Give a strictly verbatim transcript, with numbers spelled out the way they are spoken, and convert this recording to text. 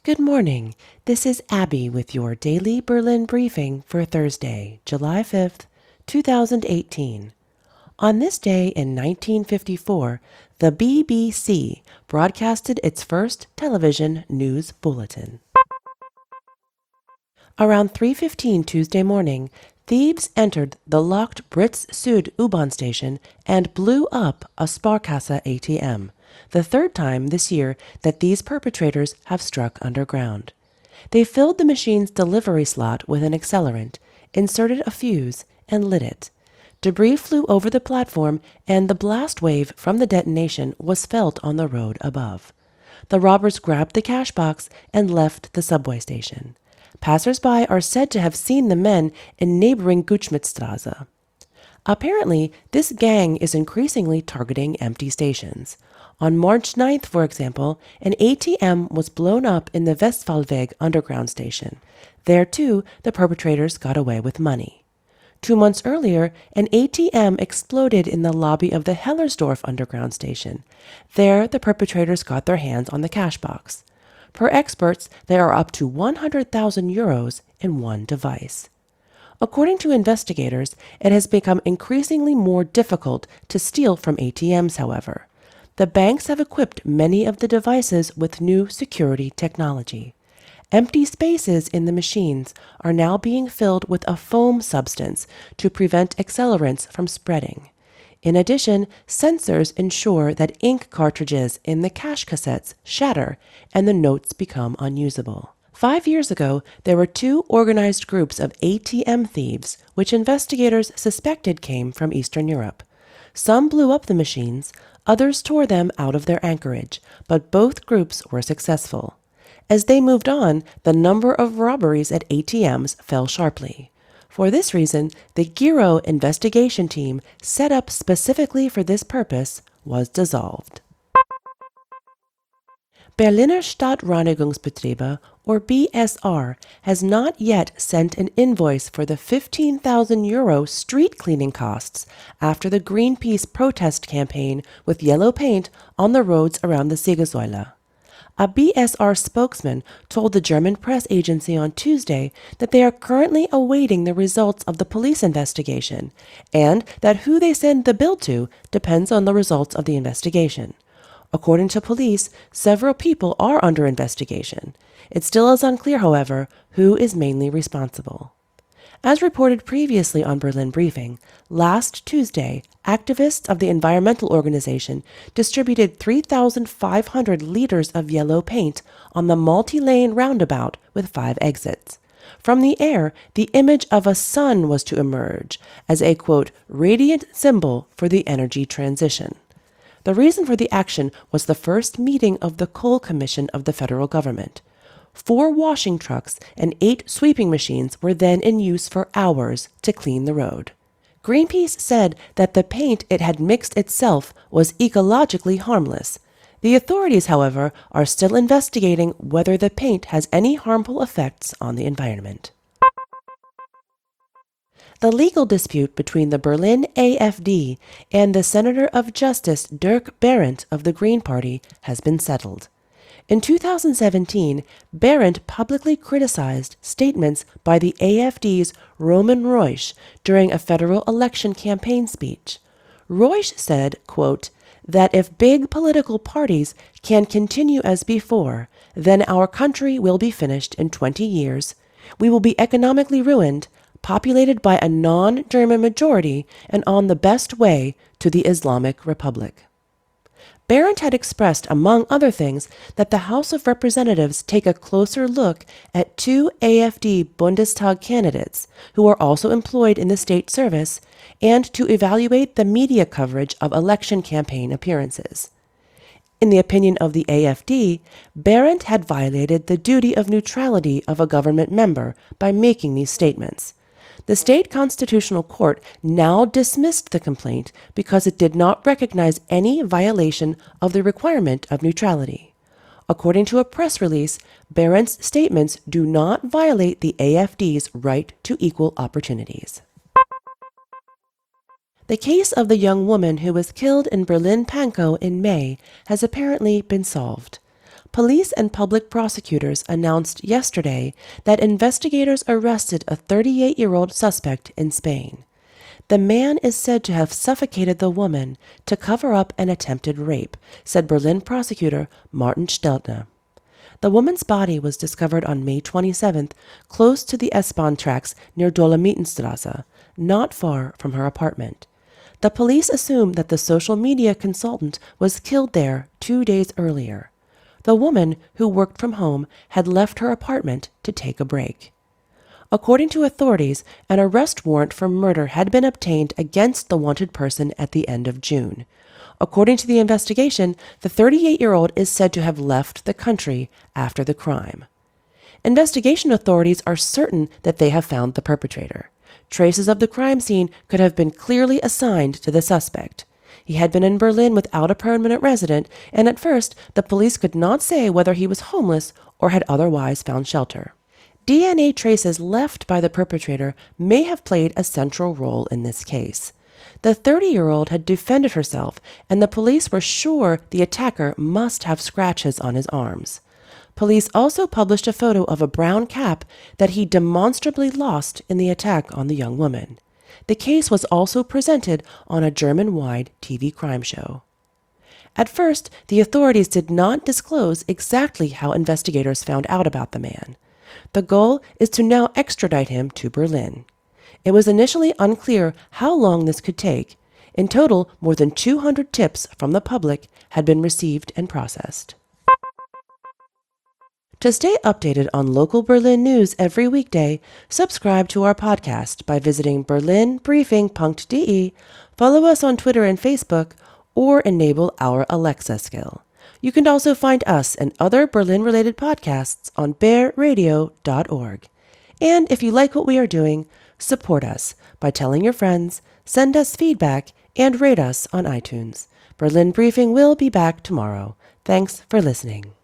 Good morning. This is Abby with your daily Berlin briefing for Thursday, July fifth, two thousand eighteen. On this day in nineteen fifty-four, the B B C broadcasted its first television news bulletin. Around three fifteen Tuesday morning, thieves entered the locked Brits Sud U-Bahn station and blew up a Sparkasse A T M, the third time this year that these perpetrators have struck underground. They filled the machine's delivery slot with an accelerant, inserted a fuse, and lit it. Debris flew over the platform, and the blast wave from the detonation was felt on the road above. The robbers grabbed the cash box and left the subway station. Passers-by are said to have seen the men in neighboring Gutschmidtstraße. Apparently, this gang is increasingly targeting empty stations. On March ninth, for example, an A T M was blown up in the Westfallweg underground station. There, too, the perpetrators got away with money. Two months earlier, an A T M exploded in the lobby of the Hellersdorf underground station. There, the perpetrators got their hands on the cash box. Per experts, there are up to one hundred thousand euros in one device. According to investigators, it has become increasingly more difficult to steal from A T Ms, however. The banks have equipped many of the devices with new security technology. Empty spaces in the machines are now being filled with a foam substance to prevent accelerants from spreading. In addition, sensors ensure that ink cartridges in the cash cassettes shatter and the notes become unusable. Five years ago, there were two organized groups of A T M thieves, which investigators suspected came from Eastern Europe. Some blew up the machines, others tore them out of their anchorage, but both groups were successful. As they moved on, the number of robberies at A T Ms fell sharply. For this reason, the Giro investigation team, set up specifically for this purpose, was dissolved. Berliner Stadtreinigungsbetriebe, or B S R, has not yet sent an invoice for the fifteen thousand euro street cleaning costs after the Greenpeace protest campaign with yellow paint on the roads around the Siegessäule. A B S R spokesman told the German press agency on Tuesday that they are currently awaiting the results of the police investigation, and that who they send the bill to depends on the results of the investigation. According to police, several people are under investigation. It still is unclear, however, who is mainly responsible. As reported previously on Berlin Briefing, last Tuesday, activists of the environmental organization distributed three thousand five hundred liters of yellow paint on the multi-lane roundabout with five exits. From the air, the image of a sun was to emerge as a, quote, radiant symbol for the energy transition. The reason for the action was the first meeting of the Coal Commission of the federal government. Four washing trucks and eight sweeping machines were then in use for hours to clean the road. Greenpeace said that the paint it had mixed itself was ecologically harmless. The authorities, however, are still investigating whether the paint has any harmful effects on the environment. The legal dispute between the Berlin A F D and the Senator of Justice Dirk Berindt of the Green Party has been settled. In two thousand seventeen, Berindt publicly criticized statements by the A F D's Roman Reusch during a federal election campaign speech. Reusch said, quote, that if big political parties can continue as before, then our country will be finished in twenty years. We will be economically ruined, populated by a non-German majority, and on the best way to the Islamic Republic. Berindt had expressed, among other things, that the House of Representatives take a closer look at two A F D Bundestag candidates who are also employed in the state service and to evaluate the media coverage of election campaign appearances. In the opinion of the A F D, Berindt had violated the duty of neutrality of a government member by making these statements. The state constitutional court now dismissed the complaint because it did not recognize any violation of the requirement of neutrality. According to a press release, Berendt's statements do not violate the A F D's right to equal opportunities. The case of the young woman who was killed in Berlin-Pankow in May has apparently been solved. Police and public prosecutors announced yesterday that investigators arrested a thirty-eight-year-old suspect in Spain. The man is said to have suffocated the woman to cover up an attempted rape, said Berlin prosecutor Martin Steltner. The woman's body was discovered on May twenty-seventh, close to the S-Bahn tracks near Dolomitstrasse, not far from her apartment. The police assume that the social media consultant was killed there two days earlier. The woman, who worked from home, had left her apartment to take a break. According to authorities, an arrest warrant for murder had been obtained against the wanted person at the end of June. According to the investigation, the thirty-eight-year-old is said to have left the country after the crime. Investigation authorities are certain that they have found the perpetrator. Traces of the crime scene could have been clearly assigned to the suspect. He had been in Berlin without a permanent resident, and at first the police could not say whether he was homeless or had otherwise found shelter. D N A traces left by the perpetrator may have played a central role in this case. The thirty-year-old had defended herself, and the police were sure the attacker must have scratches on his arms. Police also published a photo of a brown cap that he demonstrably lost in the attack on the young woman. The case was also presented on a German-wide T V crime show. At first, the authorities did not disclose exactly how investigators found out about the man. The goal is to now extradite him to Berlin. It was initially unclear how long this could take. In total, more than two hundred tips from the public had been received and processed. To stay updated on local Berlin news every weekday, subscribe to our podcast by visiting berlin briefing dot de, follow us on Twitter and Facebook, or enable our Alexa skill. You can also find us and other Berlin-related podcasts on bear radio dot org. And if you like what we are doing, support us by telling your friends, send us feedback, and rate us on iTunes. Berlin Briefing will be back tomorrow. Thanks for listening.